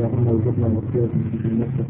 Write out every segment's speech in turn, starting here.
اللهم وجدنا مصيرا في النفس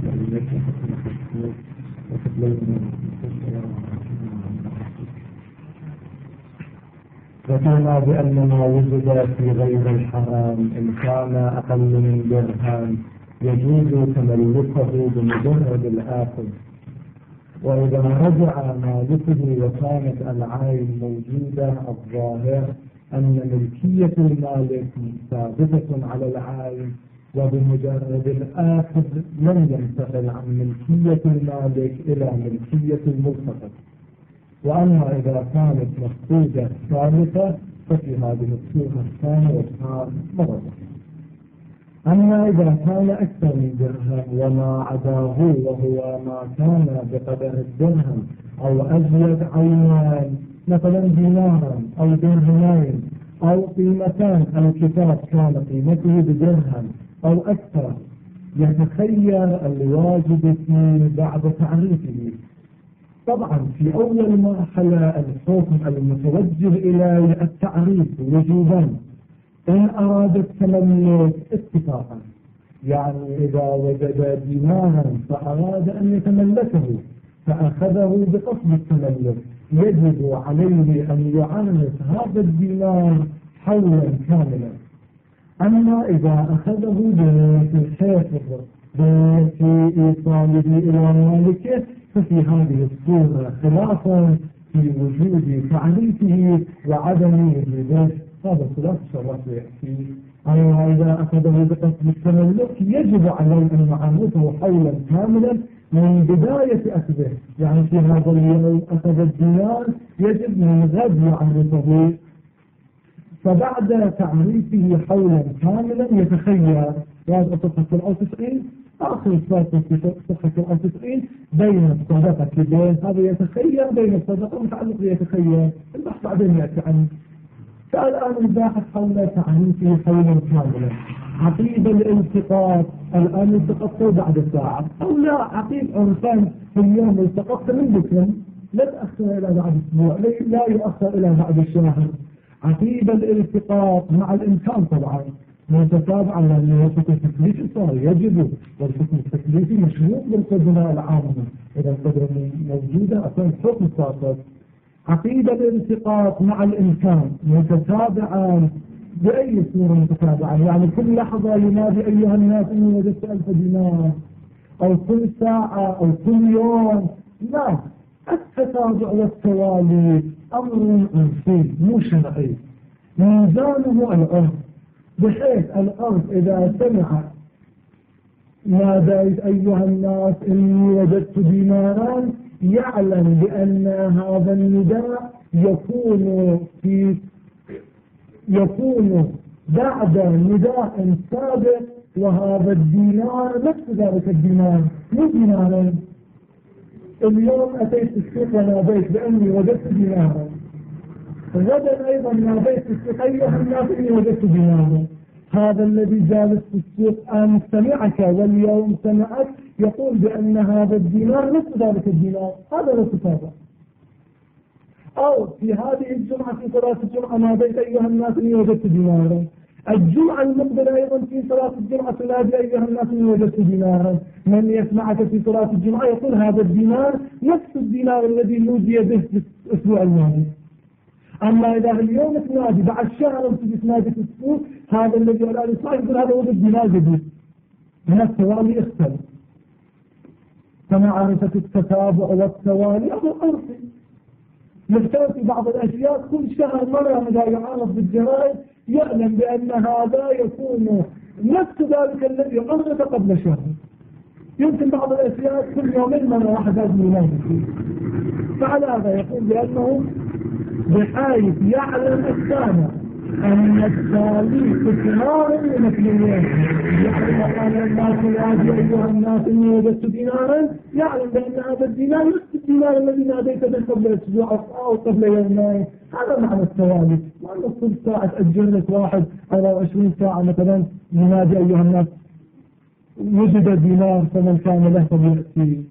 ذكرنا بأن ما وجد في غير الحرام إن كان أقل من درهم يجوز تملكه بمجرد الآخذ، وإذا رجع مالكه وكانت العين موجودة الظاهر أن ملكية المالك ثابتة على العين، وبمجرد الآخذ لم ينتقل عن ملكية المالك إلى ملكية الملتقط. وأما إذا كانت مفقودة ثالثة ففي هذه الصورة الثانية وكان مرض. أما إذا كان أكثر من درهم وما عداه وهو ما كان بقدر الدرهم أو أزيد عينان مثلا دينارا أو درهمين أو قيمتان، الكتاب كان قيمته بدرهم أو أكثر، يتخير الواجب فيه بعد تعريفه. طبعا في أول مرحلة الحكم المتوجه إلى التعريف وجوبا إن أراد التملك اتفاقا، يعني إذا وجد دينارا فأراد أن يتملكه فأخذه بقصد التملك يجب عليه أن يعرف هذا الدينار حولا كاملا. أما إذا أخذه بالحفظ في إيصاله إلى مالكه ففي هذه الصورة خلاف في وجود تعريفه وعدم وجوده، هذا خلاف شرط يأتي. أما إذا أخذه بقصد التملك يجب عليه أن يعرفه حولا كاملا من بداية أخذه، يعني في هذا اليوم أخذ الدينار يجب من غد يعرفه، فبعد تعريفه حولا كاملا يتخير. هذا صفحة 90 آخر صفحة في صفحة 90 بين الصدقة بين هذا يتخير بين الصدقة ومتعلق يتخير، البحث بعدين يأتي عنه. فالآن الباحث حول تعريفه حولا كاملا. عقيب الالتقاط الآن التقطته بعد ساعة أو لا، عقيب عرفان في اليوم التقطت من بكرة لا تأخر إلى بعد أسبوع، لا يؤخر إلى بعد الشهر. عقيب الالتقاط مع الإمكان طبعا متتابعا، لأنه الحكم التكليفي صار يجب، والحكم التكليفي مشروط بالقدرة العامة، إذا القدرة موجودة أصلا الحكم صار. عقيب الالتقاط مع الإمكان متتابعا بأي صورة متتابعا، يعني كل لحظة ينادي أيها الناس إني وجدت 1000 دينار، أو كل ساعة أو كل يوم، لا. التتابع والتوالي أمر عرفي مو شرعي، ميزانه العرف، بحيث العرف إذا سمع ناديت أيها الناس إني وجدت دينارا يعلم بأن هذا النداء يكون بعد نداء سابق، وهذا الدينار نفس ذلك الدينار مو دينارين. اليوم أتيت السوق وناديت بأني وجدت دينارا، غدا أيضا ناديت السوق أيها الناس إني وجدت دينارا. هذا الذي جالس في السوق أن سمعك واليوم سمعك يقول بأن هذا الدينار نفس ذلك الدينار، هذا لا تتابع. أو في هذه الجمعة في صلاة الجمعة ناديت أيها الناس إني وجدت دينارا، الجمعة المقبلة أيضا في صلاة الجمعة تنادي أيها الناس إني وجدت دينارا. من يسمعك في صلاة الجمعة يقول هذا الدينار نفس الدينار الذي نودي به في الأسبوع الماضي. أما إذا اليوم تنادي بعد شهر تجي تنادي في السوق هذا الذي الآن يسمع يقول هذا وجد دينار جديد، من التوالي اختلف. فمعرفة التتابع والتوالي أمر عرفي يختلف في بعض الأشياء. كل شهر مرة إذا يعرف بالجرائد يعلم بأن هذا يكون نفس ذلك الذي عرف قبل شهر. يمكن بعض الأشياء كل يومين مرة واحد لازم ينادي فيه. فعلى هذا يقول بأنه بحيث يعلم السامع أن التالي تكرار لمثليين، يعلم أن الناس ينادي أيها الناس إني وجدت دينارا، يعلم بأن هذا الدينار نفس الدينار الذي ناديت به قبل أسبوع أو قبل يومين. هذا معنى التوالي، وأن كل ساعة تأجل لك واحد أو 20 ساعة مثلا ينادي أيها الناس وجد دينار فمن كان له فليأتي.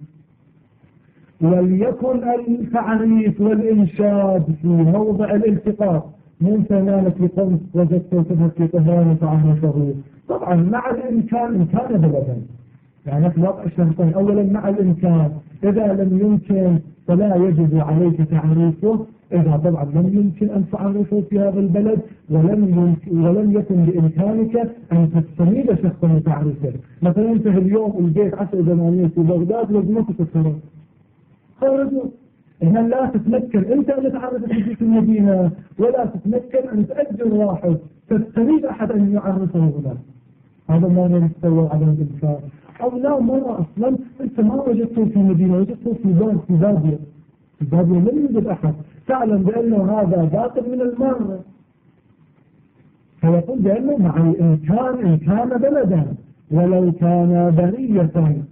وليكن التعريف والإنشاد في موضع الالتقاط مو انت مالك لقوم وجدته تذهب في طهران وتعرفه. طبعا مع الامكان ان كان بلدا، يعني في الواقع الشرطين. اولا مع الامكان، اذا لم يمكن فلا يجب عليك تعريفه. إذا طبعا لم يمكن أن تعرفه في هذا البلد ولم يكن بإمكانك أن تستميل شخصا وتعرفه. مثلا أنت اليوم البيت 10 دنانير في بغداد لازمتك تخرج، خرجوا. هنا لا تتمكن أنت أن تعرف في المدينة، ولا تتمكن أن تأجر واحد تستميل أحد أن يعرفه هنا. هذا ما نستوى على الإمكان. أو لا مرة أصلا أنت ما وجدته في المدينة، وجدته في بادية. في بادية لم يوجد أحد، تعلم بأنه هذا باطل من المرة، فيقول بأنه مع الإمكان إن كان بلدا ولو كان برية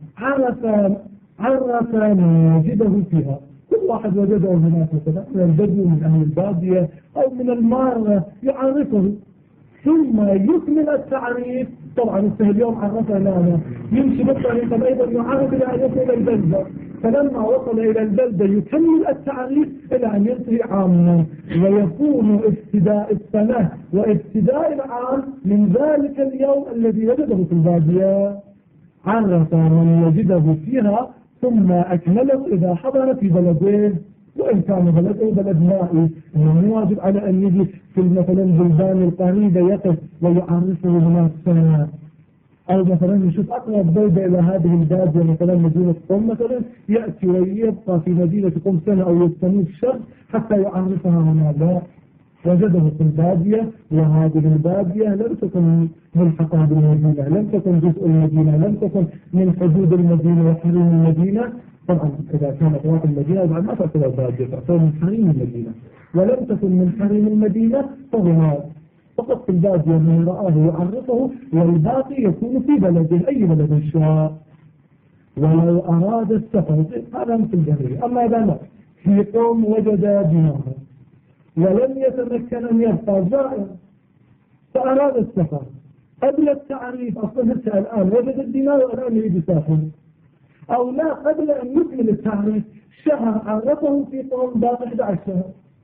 عرف من وجده فيها. كل واحد وجده هناك مثلا من البدو من أهل البادية أو من المارة يعرفه، ثم يكمل التعريف. طبعا اليوم عرفنا لنا يمشي بالطريقة أيضا يعرف إلى أن يصل إلى البلدة، فلما وصل إلى البلدة يكمل التعريف إلى أن ينتهي عاما، ويكون ابتداء السنة وابتداء العام من ذلك اليوم الذي وجده في البادية. عرف من وجده فيها ثم أكمله إذا حضر في بلده، وإن كان بلده بلد مائي إنه واجب على أن يجي في مثلا البلدان القريبة يقف ويعرفه هناك سنة. أو مثلا يشوف أقرب بلدة إلى هذه البادية مثلا مدينة قم مثلا، يأتي ويبقى في مدينة قم سنة أو يستميت شهر حتى يعرفها هنا. لا، وجده في البادية، وهذه البادية لم تكن ملحقة بالمدينة، لم تكن جزء المدينة، لم تكن من حدود المدينة وحريم المدينة. طبعا إذا كانت واحد المدينة بعد ما تعتبر بادية، تعتبر من حريم المدينة، ولم تكن من حريم المدينة فهو فقط في البادية من رآه يعرفه، والباقي يكون في بلده أي بلد شاء. ولو أراد السفر هذا مثل الجهرية. أما إذا لا، في قوم وجد دينارا ولم يتمكن أن يبقى زائر فأراد السفر قبل التعريف، أصلا هسه الآن وجد الدينار والآن يريد يسافر، أو لا قبل أن يكمل التعريف شهر عرفه في قوم باقي 11 شهر،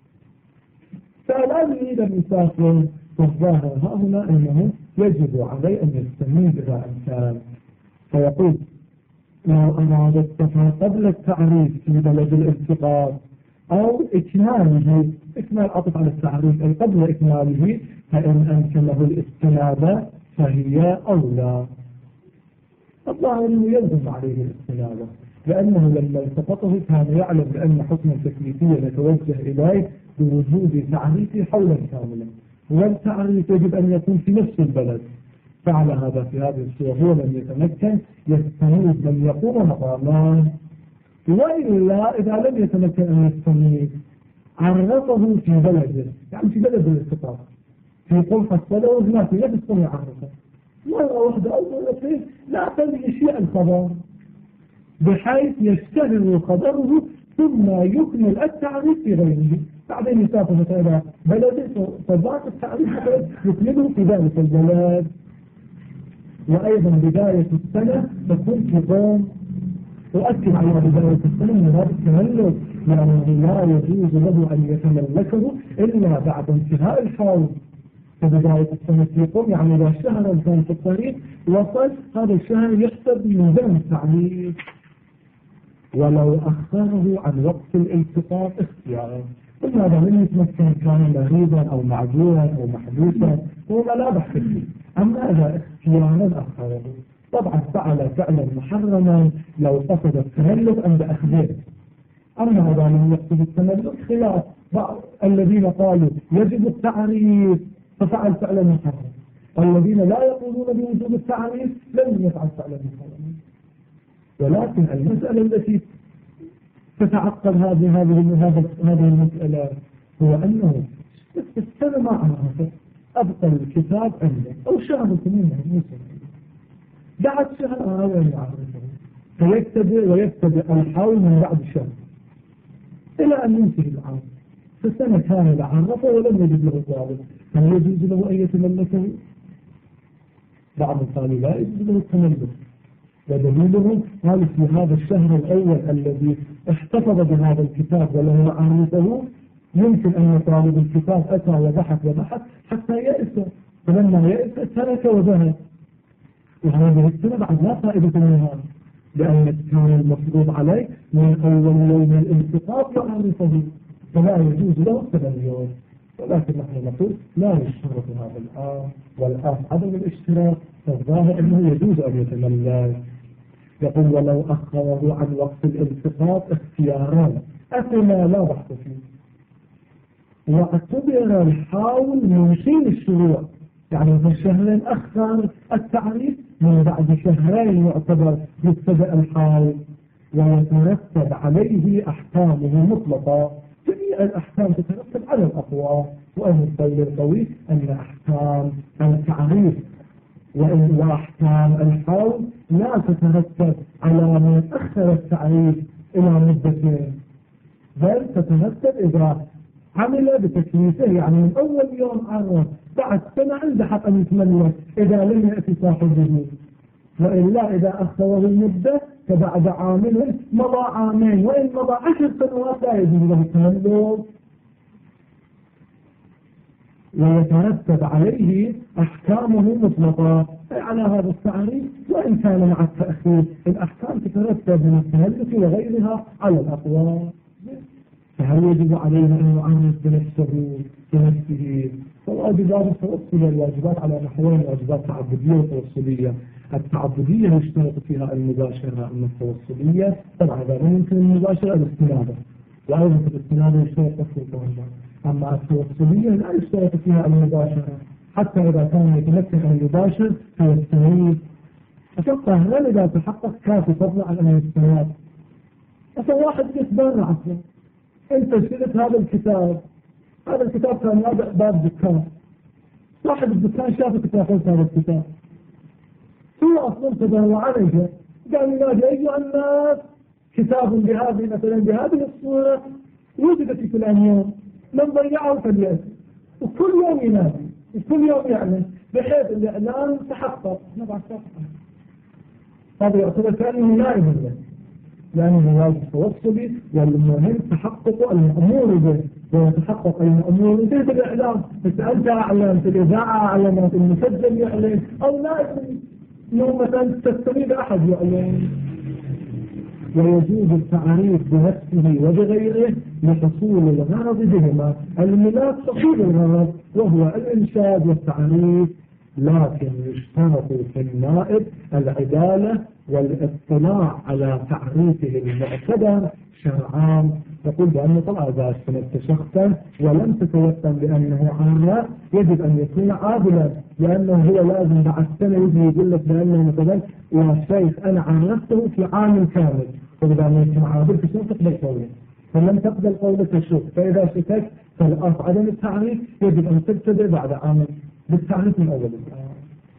فالآن يريد أن يسافر. فالظاهر ها هنا أنه يجب عليه أن يستميل إلى أمثال. فيقول لو أراد السفر قبل التعريف في بلد الالتقاء أو إكماله، إكمال عطف على التعريف أي قبل إكماله، فإن أمكنه الاستنابة فهي أولى. الظاهر أنه يلزم عليه الاستنابة، لأنه لما التقطه كان يعلم بأن حكم التكليفية يتوجه إليه بوجود تعريفه حولا كاملا، والتعريف يجب أن يكون في نفس البلد. فعلى هذا في هذه الصورة هو لم يتمكن يستنيب من يقوم مقامان، وإلا إذا لم يتمكن أن يستنيب عرفه في بلده، يعني في بلد الاتفاق في قل حصله هناك لا تستطيع يعرفه مرة واحدة أو مرتين، لا تلي شيء الخبر بحيث يشتهر خبره ثم يكمل التعريف في غيره. بعدين يسافر مثلا بلده فذاك التعريف يكمله في ذلك البلد. وأيضا بداية السنة تكون في قوم، وأكد على بداية السنة من هذا التملك، يعني لا يجوز له أن يتملكه إلا بعد انتهاء الحول. في بداية السنة في قوم، يعني إذا شهر الإنسان في الطريق وصل هذا الشهر يحسب من ضمن التعريف، ولو أخره عن وقت الالتقاط اختيارا. قلنا هذا من يتمكن كان مريضا أو معذورا أو محبوسا هو لا بحث فيه. أما إذا اختيارا أخره طبعا فعل فعلا محرما لو قصد التملك عند أخذه. أما إذا لم يقصد التملك خلاف الذين قالوا يجب التعريف ففعل فعلا محرما، والذين لا يقولون بوجوب التعريف لم يفعل فعلا محرما. ولكن المسألة التي تتعقد هذه المسألة هو أنه السنة ما عرفت أبقى الكتاب عنده أو شهر سنين بعد شهر أراد أن يعرفه ويبتدئ الحول من بعد شهر إلى أن ينتهي العام. فالسنة كاملة عرفه ولم يجد له ذلك، هل يجوز له أن يتملكه؟ بعض قالوا لا يجوز له التملك، ودليله قال في هذا الشهر الأول الذي احتفظ بهذا الكتاب وله عرفه يمكن أن طالب الكتاب أتى وبحث حتى يأس، فلما يأس ترك وذهب، وهذه السنة بعد لا فائدة منها، لأن كان المفروض عليه من أول يوم الانتقاض يعرفه، فلا يجوز له التبين. ولكن نحن نقول لا يشترط هذا الآن، والآن عدم الاشتراك فالظاهر أنه يجوز أن يتملك. يقول ولو أخره عن وقت الالتقاط اختياران أثنى لا بحث فيه، واعتبر الحاول من حين الشروع، يعني في شهرين أخر التعريف، من بعد شهرين يعتبر يبتدأ الحاول، ويترتب عليه أحكامه مطلقة. جميع الأحكام تترتب على الأقوى، وأن القول القوي أن أحكام التعريف وأحكام الحول لا تترتب على من أخر التعريف إلى مدتين، بل تترتب إذا عمل بتكليفه، يعني من أول يوم عرف بعد سنة عنده حق أن يتملك إذا لم يأتي صاحبه، وإلا إذا أخره المدة فبعد عامل مضى عامين، وإن مضى 10 سنوات لا يجوز له التملك، ويترتب عليه أحكامه مطلقة على هذا التعريف، وإن كان مع التأخير الأحكام تترتب من التملك وغيرها على الأقوى. فهل يجب عليه أن يعرف بنفسه؟ فالواجبات التوصل الواجبات على نحوين: واجبات تعبدية وتوصلية. التعبدية يشترط فيها المباشرة، أما التوصلية طبعا إذا لم يمكن المباشرة الاستنادة، وأيضا في الاستنادة يشترط تفصيل. أما التوصلية لا يشترط فيها المباشرة، حتى إذا كان يتمكن أن يباشر فيستنيد. أتوقع هل إذا تحقق كافي فضل عن أن يستنيد؟ مثلا واحد يتبرع أصلا، أنت اشتريت هذا الكتاب كان واضع باب دكان، صاحب الدكان شافك تاخذ هذا الكتاب، هو أصلا تبرع عنك، قال ينادي أيها الناس كتاب بهذه مثلا بهذه الصورة وجد في فلان يوم، من ضيعه فليأتي، وكل يوم ينادي وكل يوم يعلن، بحيث الإعلان تحقق. هذا يعتبر كأنه نائب له، لأنه واجب توصلي، والمهم تحقق المأمور به، ويتحقق المأمور به بالإعلام. أنت أعلنت، الإذاعة أعلنت، المسجل يعلن، أو نائب يوم مثلا تستفيد أحد يعلن. ويجوز التعريف بنفسه وبغيره لحصول الغرض بهما. الملاك تحصيل الغرض وهو الإنشاد والتعريف، لكن يشترط في النائب العدالة والاطلاع على تعريفه المعتبر شرعان. يقول بأنه طبعا إذا استندت شخصا ولم تتوسم بأنه عارف يجب أن يكون عادلا، لأنه هو لازم بعد سنة يجي يقول لك بأنه مثلا يا شيخ أنا عرفته في عام كامل، فإذا ما يكون عادل في شو تقبل قوله، فلم تقبل قولك شوف، فإذا شكك فالأصل عدم التعريف يجب أن تبتدئ بعد عام بالتعريف من أول الآن.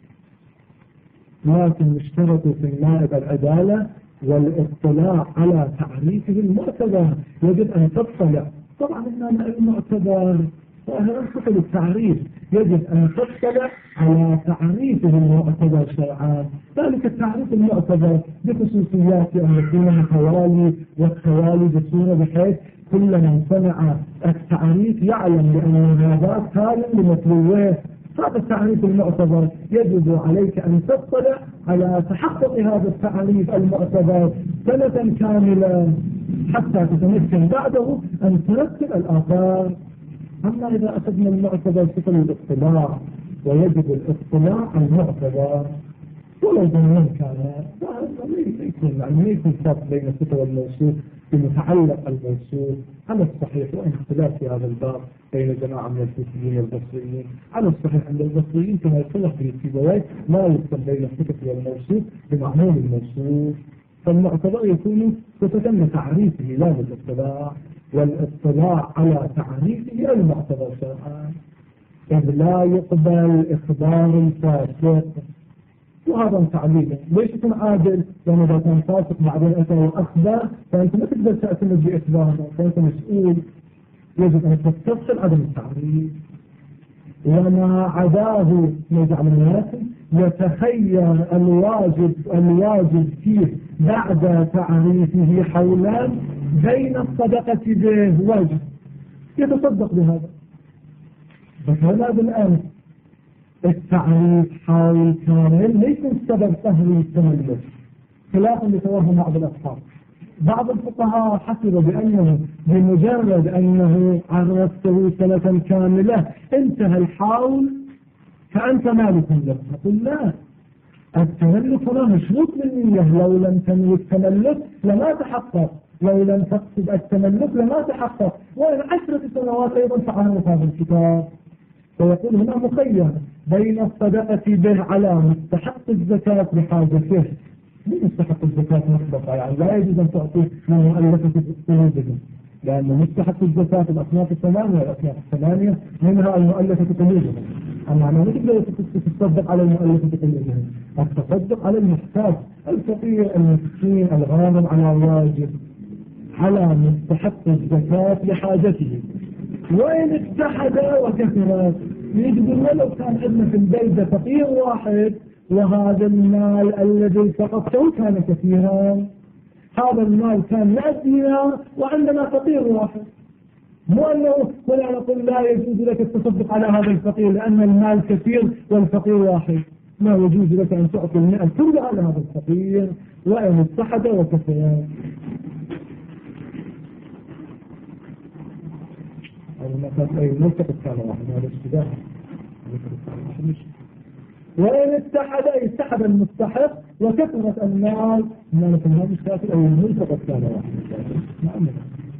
لكن يشترط في النائب العدالة والاطلاع على تعريفه المعتبر، يجب أن تطلع. طبعا النائب المعتبر كتب التعريف يجب أن تطلع على تعريفه المعتبر شرعا، ذلك التعريف المعتبر بخصوصيات أن يكون حوالي والتوالي بصورة بحيث كل من سمع التعريف يعلم بأن هذا كان لمطلوبه. هذا التعريف المعتبر يجب عليك أن تطلع على تحقق هذا التعريف المعتبر سنة كاملة حتى تتمكن بعده أن ترتب الآثار. أما إذا أخذنا المعتبر بصفة الاطلاع، ويجب الاطلاع على المعتبر ولو ضمن كان يكون فرق بين الصفة والموصوف بمتعلق الموصوف على الصحيح، وإن اختلاف في هذا الباب بين جماعة من الكوفيين والبصريين. على الصحيح عند البصريين كما يصلح في السيبويه لا يفصل بين الصفة والموصوف بمعمول الموصوف، فالمعتبر يكون صفة تعريفه لا بالاطلاع، والاطلاع على تعريفه المعتبر شرعا، إذ لا يقبل إخبار الفاسق. وهذا تعليله ليش يكون عادل؟ لأنه إذا كان فاسق بعدين أتى وأخبر فأنت ما تقدر تعتمد بإخباره، فأنت مسؤول. يجب أن تستفصل عدم التعريف، وما عداه يجعل الناس يتخير الواجب فيه بعد تعريفه حولان بين الصدقة به وجه، يتصدق بهذا. بس هذا بالأمس التعريف حول كامل ليس السبب سهل التملك خلافا لتوهم بعض الأصحاب. بعض الفقهاء حسب بأنه بمجرد أنه عرفته سنة كاملة انتهى الحول فأنت مالك له. نقول لا، التملك هنا مشروط بالنية. لو لم تملك تملك لما تحقق، لو لم تقصد التملك لما تحقق. وإن 10 سنوات أيضا تعرف هذا الكتاب. فيقول هنا مخير بين الصدقة به على مستحق الزكاة بحاجته. مستحق الزكاة مطلقة، يعني لا يجوز أن تعطي من مؤلفة قلوبهم، لأن مستحق الزكاة الأصناف الثمانية، الأصناف الثمانية منها المؤلفة قلوبهم. أما ما تقدر تتصدق على المؤلفة قلوبهم، التصدق على المحتاج، الفقير، المسكين، الغانم على واجب، على مستحق الزكاة لحاجته. وإن اتحد وكثرت، يقول ولو كان عندنا في البلدة فقير واحد وهذا المال الذي التقطته كان كثيرا، هذا المال كان 100 دينار وعندنا فقير واحد، مو أنه ولا نقول لا يجوز لك التصدق على هذا الفقير لأن المال كثير والفقير واحد. ما يجوز لك أن تعطي 100 كلها على هذا الفقير وإن اتحد وكثرت. أي ملتقط كان واحد، هذا اشتباه. وإن اتحد المستحق وكثرت المال ما نكون هذا الشافر أو الملتقط كان واحد.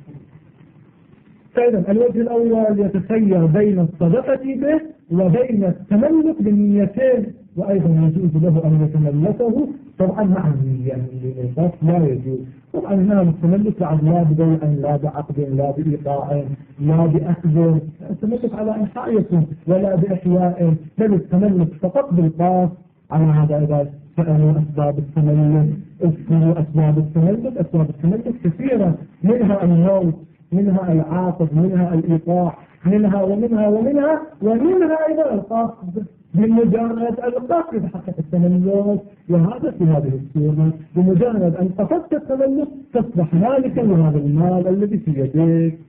فإذا الوجه الأول يتخير بين الصدقة به وبين التملك بالنيتين، وأيضا يجوز له أن يتملكه طبعا مع النية، يعني لا يجوز. طبعا هنا التملك لا ببيع لا بعقد لا بإيقاع لا بأخذ، التملك على أنحاء يكون ولا بإحياء، بل التملك فقط بالقاس. على هذا إذا سألوا أسباب التملك، اذكروا أسباب التملك. أسباب التملك كثيرة، منها الموت، منها العاقد، منها الإيقاع، منها أيضا القصد. بمجرد القصد حقق التملك، وهذا في هذه الصورة بمجرد أن قصدت التملك تصبح مالكا لهذا المال الذي في يديك.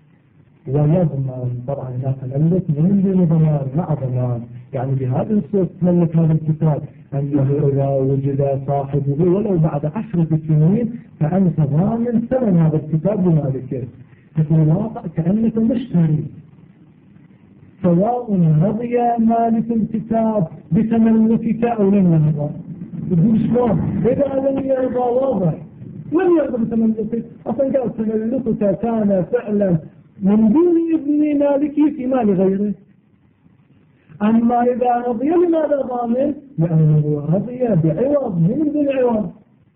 ويضمن طبعا لا تملك من دون ضمان مع ضمان، يعني بهذه الصورة تملك هذا الكتاب أنه إذا وجد صاحبه ولو بعد 10 سنين فأنت ضامن ثمن هذا الكتاب لمالكه. في الواقع كأنك مشتري، سواء رضي مالك الكتاب بتملكك أو لم يرضى. تقول شلون؟ إذا لم يرضى واضح، لم يرضى بتملكك، أصلا قال تملكك كان فعلا من دون إذن مالكي في مال غيره. أما إذا رضي لماذا ضامن؟ لأنه رضي بعوض من دون عوض،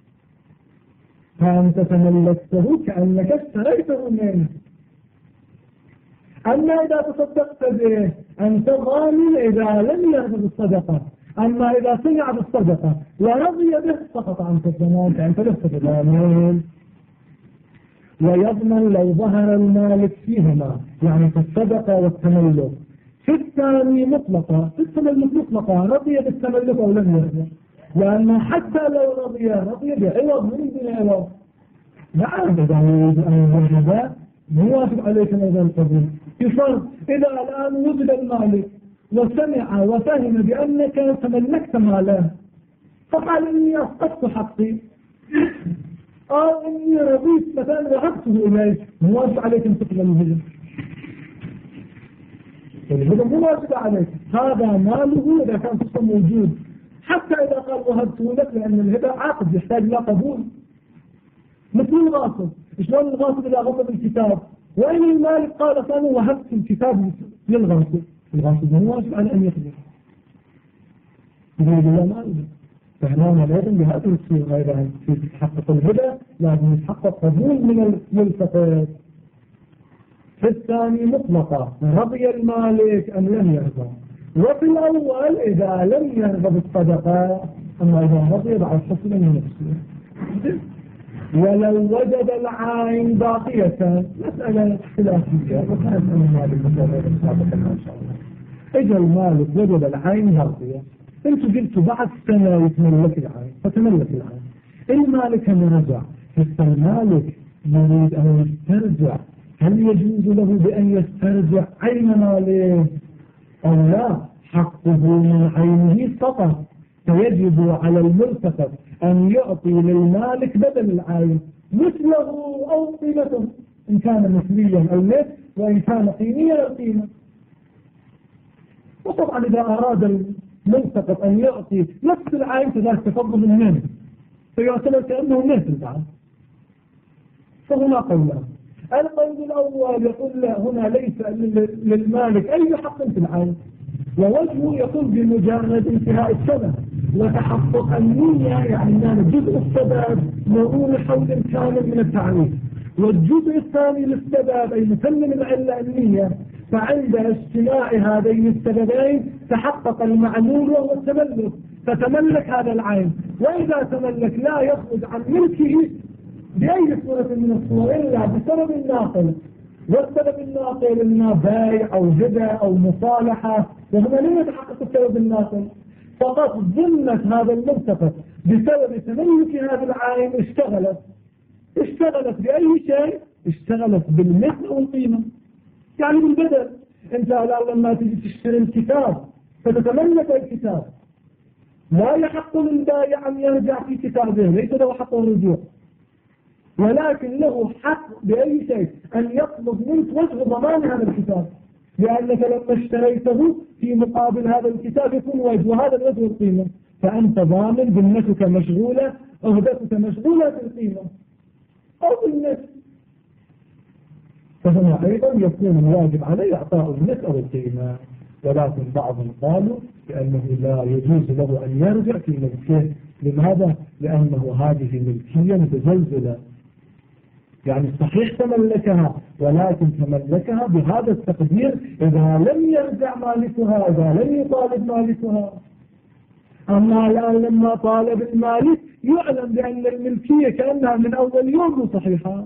فأنت تملكته كأنك اشتريته منه. أما إذا تصدقت به أنت ضامن إذا لم يرضى بالصدقة. أما إذا سمع بالصدقة ورضي به سقط عنك الضمان، فأنت لست بضامن. ويضمن لو ظهر المالك فيهما، يعني في الصدقة والتملك. في الثاني مطلقة، في التملك مطلقة، رضي بالتملك أو لم يرضى، لأنه حتى لو رضي بعوض من دون عوض. نعم إذا يريد أن يرضى مو واجب عليك أيضا القبول. بفرض إذا الآن وجد المالك وسمع وفهم بأنك تملكت ماله فقال إني أسقطت حقي أو إني رضيت مثلا وهبته إليك، مو واجب عليك أن تقبل الهجر. الهجر مو واجب عليك، هذا ماله إذا كان تصل موجود، حتى إذا قال وهبته لك، لأن الهبة عقد يحتاج إلى قبول. مثل الغاصب، شلون الغاصب إذا غصب الكتاب وإن المالك قال فأنا وهبت الكتاب للغاصب، الغاصب مو واجب على أن يقبل. يريد الله ما يريد. فهنا لازم بهذه الصورة أيضا في تحقق الهبة لازم يتحقق قبول من الملتقط. في الثاني مطلقة، رضي المالك أم لم يرضى. وفي الأول إذا لم يرضى بالصدقة، أما إذا رضي بعد حصل من نفسه. ولو وجد العين باقية، مسألة خلافية وكانت أن المالك سابقا إن شاء الله. إجا المالك وجد العين باقية، أنتوا قلتوا بعد سنة يتملك العين، فتملك العين. المالك من رجع، فالمالك يريد أن يسترجع هل يجوز له بأن يسترجع عين ماله أو لا؟ حقه من عينه فقط، فيجب على الملتقط أن يعطي للمالك بدل العين مثله أو قيمته، إن كان مثليا أو مثل، وإن كان قيميا أو قيمة. وطبعا إذا أراد الملتقط أن يعطي نفس العين فذلك تفضل منه، فيعتبر كأنه مثل بعد. فهنا قولان. القول الأول يقول لا، هنا ليس للمالك أي حق في العين، ووجهه يقول بمجرد انتهاء السبب وتحقق النية، يعني جزء السبب مرور حول كامل من التعريف، والجزء الثاني للسبب أي مسلم العلة النية، فعند اجتماع هذين السببين تحقق المعلول وهو التملك، فتملك هذا العين. وإذا تملك لا يخرج عن ملكه بأي صورة من الصور إلا بسبب الناقل، والسبب الناقل إما بيع أو هبة أو مصالحة، وهنا لم يتحقق السبب الناقل، فقط ضمنت هذا الملتقط بسبب تملك هذا العين اشتغلت بأي شيء؟ اشتغلت بالمثل والقيمة، يعني بالبدل. انت الآن لما تجي تشتري الكتاب فتتملك الكتاب، لا يحق للبائع أن يرجع في كتابه، ليس له حق الرجوع، ولكن له حق بأي شيء أن يطلب منك وجه ضمان هذا الكتاب، لأنك لما اشتريته في مقابل هذا الكتاب يكون وجه، وهذا الوجه القيمة، فأنت ضامن ذمتك مشغولة، عهدتك مشغولة بالقيمة أو بالنفس. فهنا أيضا يكون الواجب عليه إعطاء النفس أو القيمة، ولكن بعضهم قالوا بأنه لا يجوز له أن يرجع في ملكه. لماذا؟ لأنه هذه ملكية متزلزلة، يعني صحيح تملكها، ولكن تملكها بهذا التقدير إذا لم يرجع مالكها، إذا لم يطالب مالكها. أما الآن لما طالب المالك يعلم بأن الملكية كأنها من أول يوم صحيحة،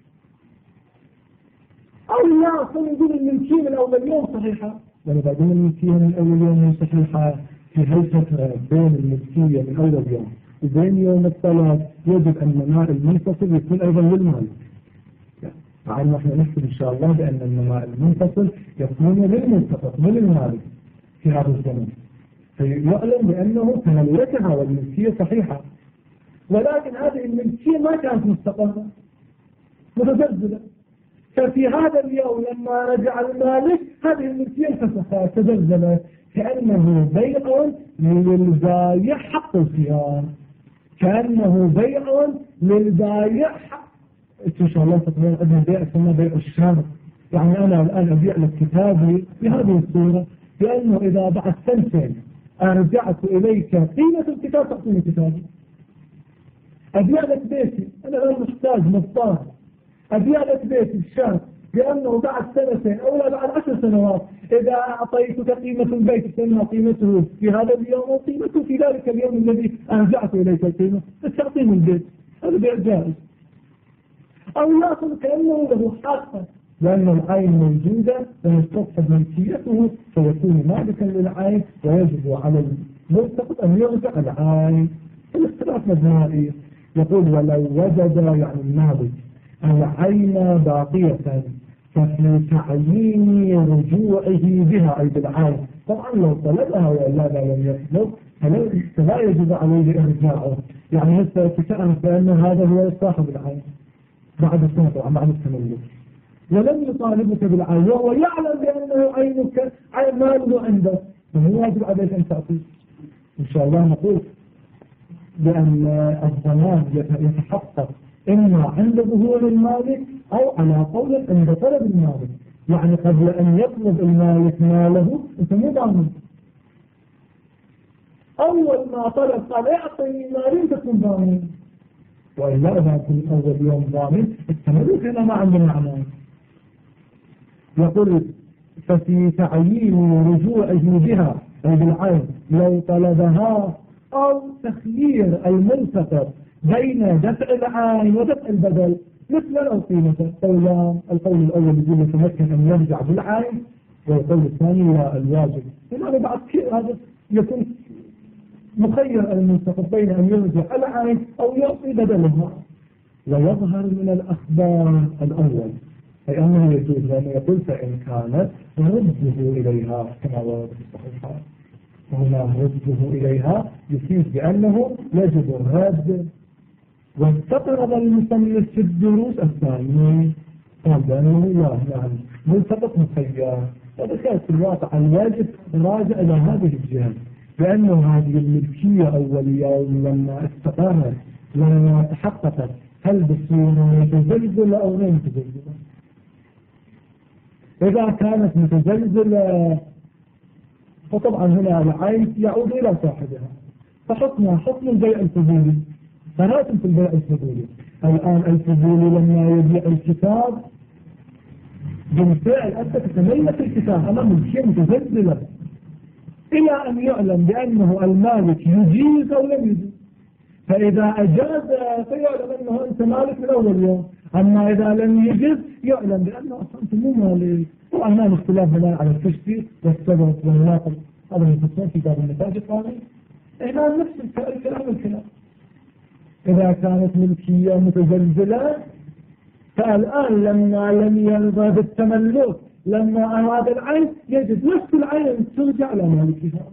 أو لا نقول الملكية من أول يوم صحيحة، يعني بعدين الملكية من أول يوم صحيحة في هالفترة بين الملكية من أول يوم وبين يوم الطلاق يجب أن النماء المنفصل يكون أيضا للمالك، مع أن احنا نحسب إن شاء الله بأن النماء المنفصل يكون للملتقط من المالك في هذا الزمن، فيعلم بأنه تملكها والملكية صحيحة، ولكن هذه الملكية ما كانت مستقرة متزلزلة. ففي هذا اليوم لما رجع المالك هذه الملكية انفسخت تزلزلت، كأنه بيع للبايع حق الخيار، كأنه بيع للبايع حق. إن شاء الله تقولون أنه بيع ثم بيع الشارع، يعني أنا الآن أبيع لك كتابي بهذه الصورة، لأنه إذا بعد سنتين أرجعت إليك قيمة الكتاب تعطيني كتابي. أبيع لك بيتي، أنا الآن محتاج مضطر، أبيع لك بيتي الشارع، لأنه بعد سنتين أو لا بعد 10 سنوات إذا أعطيتك قيمة البيت فإنها قيمته في هذا اليوم وقيمته في ذلك اليوم الذي أرجعت إليك القيمة، تعطيني البيت، هذا بيع جائز. أو يأخذ كأنه له حق، لأن العين موجودة ويستصحب ملكيته فيكون مالكا للعين، ويجب على الملتقط أن يرجع العين. الاختلاف مبنائي. يقول ولو وجد يعني المالك العين باقية ففي تعيين رجوعه بها أي بالعين، طبعا لو طلبها وإلا لم يطلب فلا يجب عليه إرجاعه، يعني هسه تتعرف بأن هذا هو صاحب العين بعد السنة طبعا بعد التملك، ولم يطالبك بالعين وهو يعلم بأنه عينك عين ماله عندك، فهو واجب عليك أن تعطيه. إن شاء الله نقول بأن الضمان يتحقق إما عند ظهور المالك أو على قول عند طلب المالك، يعني قبل أن يطلب المالك ماله أنت مو ضامن، أول ما طلب قال اعطني مالي تكون ضامن، وإلا إذا كنت أول يوم ضامن التملك هنا ما عندنا معنى. يقول ففي تعيين رجوعه بها أي بالعين لو طلبها، أو تخيير الملتقط بين دفع العين ودفع البدل مثل أو قيمة قولان. القول الأول يقول يتمكن أن يرجع بالعين، والقول الثاني لا الواجب، يعني بعد هذا يكون مخير الملتقط بين أن يرجع العين أو يعطي بدلها. ويظهر من الأخبار الأول أي أنه يجوز، لأنه يقول فإن كانت رده إليها كما ورد في الصحيحات. هنا رده إليها يفيد بأنه يجب الرد. واستطرد المصنف في الدروس الثانية قال بأنه لا ملتقط مخير. ودخل في الواقع الواجب راجع إلى هذه الجهة، لأنه هذه الملكية أولية لما استقرت لما تحققت هل بتصير متزلزلة أو غير متزلزلة. إذا كانت متزلزلة فطبعا هنا العين يعود إلى صاحبها، فحكمها حكم البيع الفضولي. فراتم في البيع الفضولي. الآن الفضولي لما يبيع الكتاب بالفعل أنت تتملك الكتاب أمام الشيء متزلزلة إلى أن يعلم بأنه المالك يجيز أو لم يجيز. فإذا أجاز فيعلم أنه أنت مالك من أول يوم، أما إذا لم يجز يعلم بأنه أصلا أنت مو مالك. طبعا ما اختلاف بناء على التشبيه والسبب والناقل، هذا يفصل في كتاب النتاج القانوني. هنا نفس الكلام. إذا كانت ملكية متزلزلة فالآن لما لم يرضى بالتملك لما أراد العين يجب نفس العين ترجع لمالكها.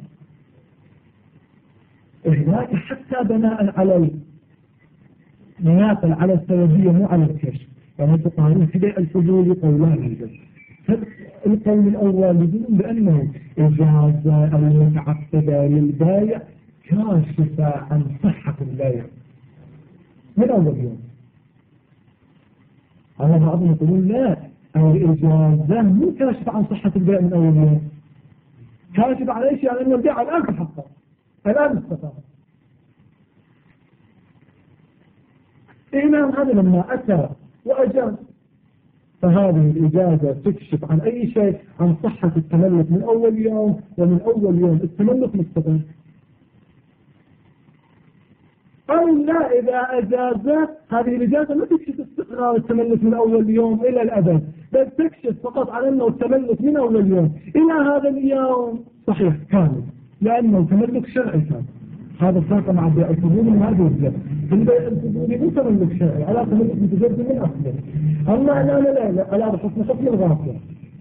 هناك حتى بناء على الناقل على السببية مو على الكشف. يعني تقارن في بيع الفضول قولان يوجد. القول الأول يقولون بأنه إجازة المتعقدة للبايع كاشفة عن صحة البيع من أول يوم. على بعضهم يقولون لا، الإجازة مو كاشفة عن صحة البيع من أول يوم، كاشفة على شيء على أن البيع الآن تحقق الآن استطاع. إمام هذا لما أتى وأجاز فهذه الإجازة تكشف عن أي شيء عن صحة التملك من أول يوم، ومن أول يوم التملك مستقر. أو لا، إذا أجازت هذه الإجازة ما تكشف استقرار التملك من أول يوم إلى الأبد، بل تكشف فقط عن أنه التملك من أول يوم إلى هذا اليوم صحيح كامل، لأنه تملك شرعي كامل. هذا الفرق مع بيع الفضول من هذه الجهة. في البيع الفضولي مو تملك شرعي على تملك متجدد من أصله. أما أنا لا على حكم الغاصب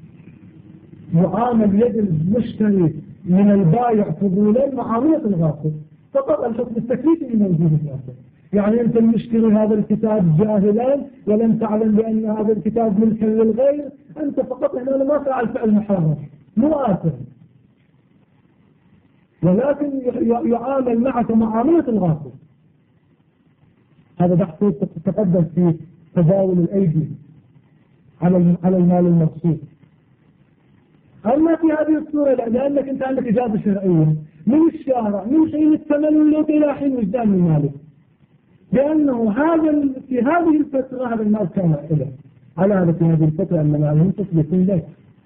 معامل يد المشتري من البائع فضولا معاملة الغاصب فقط الحكم التكليفي موجود في أصله. يعني أنت المشتري هذا الكتاب جاهلا ولم تعلم بأن هذا الكتاب ملكا للغير، أنت فقط هنا ما فعل فعل محرم مو آثم، ولكن يعامل معك معاملة الغاصب. هذا بحث تقدم في تداول الأيدي على المال المقصود. أما في هذه الصورة لأنك أنت عندك إجازة شرعية من الشارع من حين التملك إلى حين وجدان المالك، لأنه في هذه الفترة هذا المال كان له على هذا في هذه الفترة أن المال ينقص يكون لك.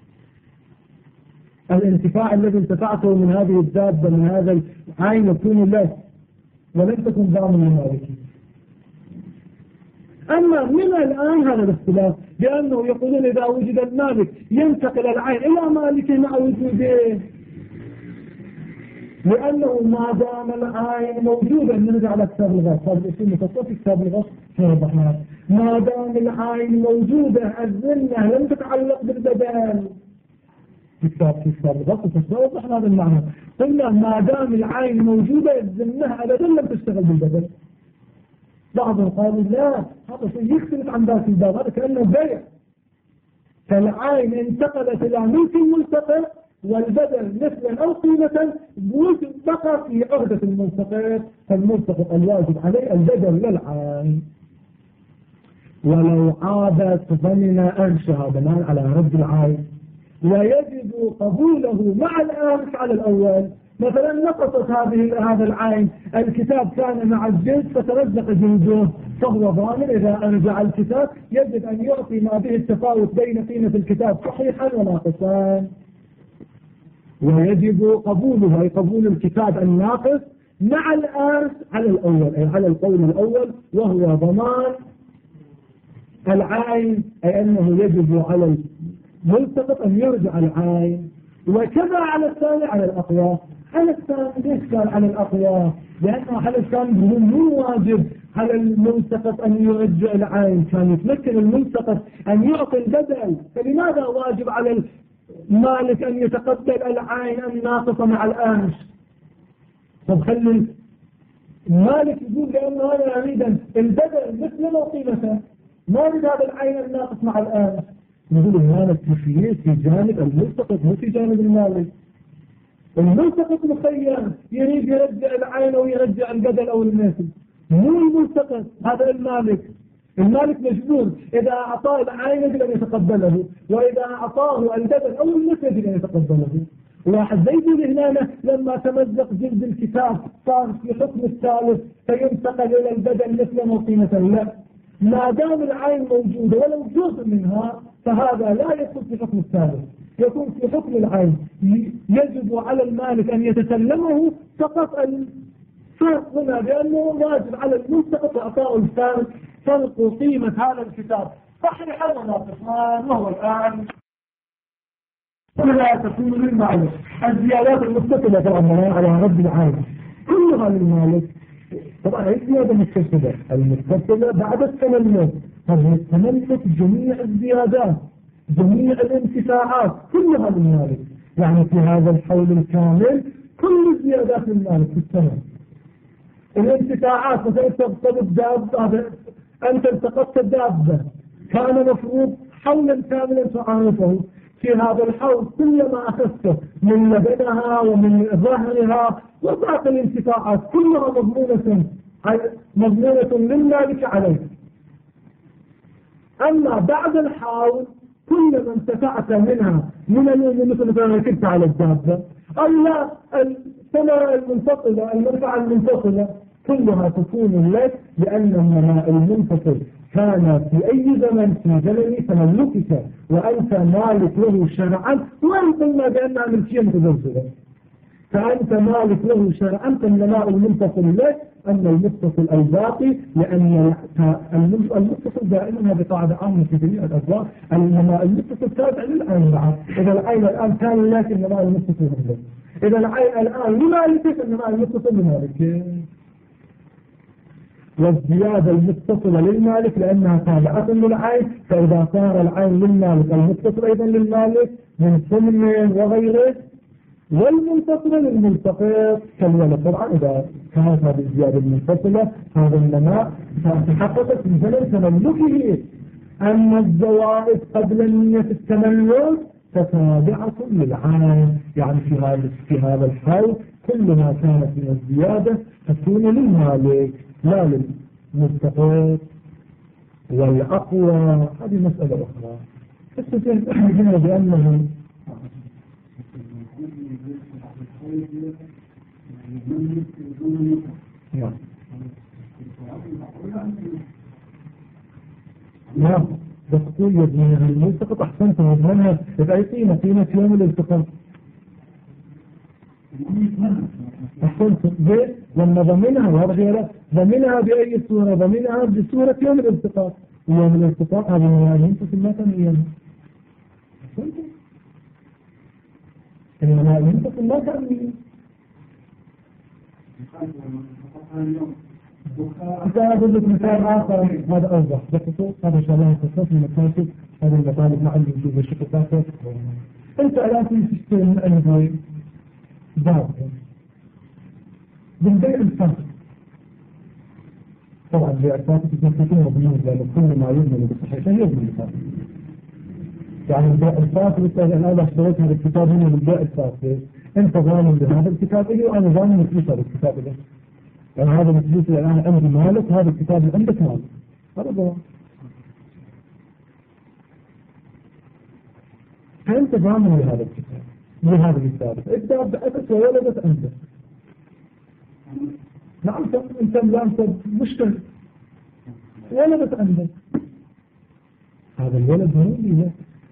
الانتفاع الذي انتفعته من هذه الدابة من هذا العين يكون لك ولم تكن ضامن لمالك. أما من الآن هذا الاختلاف بأنه يقولون إذا وجد المالك ينتقل العين إلى مالكه مع وجوده، لأنه ما دام العين موجودة. نرجع على كتاب الغصب، هذا الاسم متصل في كتاب الغصب توضحنا. ما دام العين موجودة الذمة لم تتعلق بالبدن في كتاب الغصب توضحنا هذا المعنى. قلنا ما دام العين موجودة الذمة أبدا لم تشتغل بالبدن. بعضهم قالوا لا، هذا شيء يختلف عن ذاك الباب، هذا كأنه بيع. فالعين انتقلت إلى ملك الملتقط والبدل مثلا أو قيمة بقى في عهدة الملتقط، فالملتقط الواجب عليه البدل للعين. ولو عادت ضمن أنشها بناء على رد العين ويجب قبوله مع الأنف على الأول. مثلا نقصت هذا العين الكتاب كان مع الجلد فترزق جلده فهو ضامن إذا أرجع الكتاب يجب أن يعطي ما به التفاوت بين قيمة الكتاب صحيحا وناقصا، ويجب قبوله أي قبول الكتاب الناقص مع الأرث على الأول أي على القول الأول وهو ضمان العين، أي أنه يجب على الملتقط أن يرجع العين، وكذا على الثاني على الأقوى. على الثاني ليش قال على الأقوى؟ لأنه على الثاني مو واجب على الملتقط أن يرجع العين، كان يتمكن الملتقط أن يعطي البدل، فلماذا واجب على المالك أن يتقبل العين الناقصة مع الآنس؟ طب خلي المالك يقول لأنه أنا أريد البدل مثل ما قيمته، ما أريد هذا العين الناقص مع الآنس. نقول هذا الكيفية في جانب الملتقط مو في جانب المالك. الملتقط مخير يريد يرجع العين أو يرجع البدل أو المثل، مو الملتقط هذا المالك. المالك مجبور إذا أعطاه العين يجب أن يتقبله، وإذا أعطاه البدل أو المثل يجب أن يتقبله. واحد زي يقول هنا لما تمزق جلد الكتاب صار في حكم الثالث فينتقل إلى البدل مثل ما قيمة. لا، ما دام العين موجودة ولو جزء منها فهذا لا يكون في حكم الثالث، يكون في حكم العين. يجب على المالك أن يتسلمه فقط الفرق هنا، لأنه واجب على الملتقط إعطاء الفرق، فرق قيمة هذا الكتاب صحيح وناقصان. وهو الآن لا تكون للمالك. الزيادات المتصلة طبعا على رد العين كلها للمالك. طبعا هي زيادة متصلة، المتصلة بعد التملك، هذه التملك جميع الزيادات جميع الانتفاعات كلها للمالك. يعني في هذا الحول الكامل كل الزيادات للمالك في السنة. الانتفاعات مثلا تقصد الدابة، أنت التقطت الدابة كان مفروض حولا كاملا تعرفه، في هذا الحول كلما أخذته من لبنها ومن ظهرها وباقي الانتفاعات كلها مضمونة للمالك عليه. أما بعد الحول كلما انتفعت منها من اليوم مثل ما ركبت على الدابة أو لا الثمرة المنفصلة المنفعة المنفصلة كلها تكون لك، لأن النماء المنفصل كان في أي زمن في زمن تملكك وأنت مالك له شرعا، وأن قلنا بأنها ملكية متزلزلة، فأنت مالك له شرعا. فالنماء المنفصل لك أما المتصل الباقي، لأن المتصل دائما هذه قاعدة عامة في جميع الأسواق، النماء المتصل تابع للعين العام. إذا العين الآن كان لك النماء المتصل عندك، إذا العين الآن لمالك النماء المتصل لمالك. والزيادة المتصلة للمالك لأنها تابعة للعين، فإذا صار العين للمالك المتصل أيضا للمالك من ثمن وغيره، والمنفصلة للملتقط كالولد. طبعا إذا كانت هذه الزيادة المنفصلة هذا النماء تحققت من زمن تملكه. أما الزوائد قبل نية التملك فتابعة للعين، يعني في هذا الحال كل ما كانت من الزيادة تكون للمالك لا للملتقط. والأقوى هذه مسألة أخرى. السجن أحنا بأنه نعم بس تقول يضمنها الملتقط أحسنت يضمنها بأي قيمة يوم الالتقاط أحسنت زي لما ضمنها وهذا ضمنها بأي صورة؟ ضمنها بصورة يوم الالتقاط. يوم الالتقاط هذا ينتصل ما كان يوم أحسنت إنما ينتصل ما كان يوم. أنا أقول لك مثال آخر هذا أوضح، هذا إن شاء الله يتصل المكاتب هذه المطالب مع اللي نشوف الشكل ذاته. أنت الآن تشتري من أي باب بالبيع الفاسد. طبعا البيع الفاسد يكون مضمون لأن كل ما يضمن بصحيحه يضمن الفاسد. يعني البيع الفاسد مثلا أنا اشتريت هذا الكتاب هنا بالبيع الفاسد، أنت ضامن بهذا الكتاب إلي وأنا ضامن مثلث هذا الكتاب إلي، يعني هذا مثلث الآن عندي مالك وهذا الكتاب اللي عندك مالك، هذا ضامن. فأنت ضامن لهذا الكتاب لهذا الكتاب الكتاب بأسس وولدت أنت. نعم أنت لا أنت مشكل ولدت عندك، هذا الولد مو لي.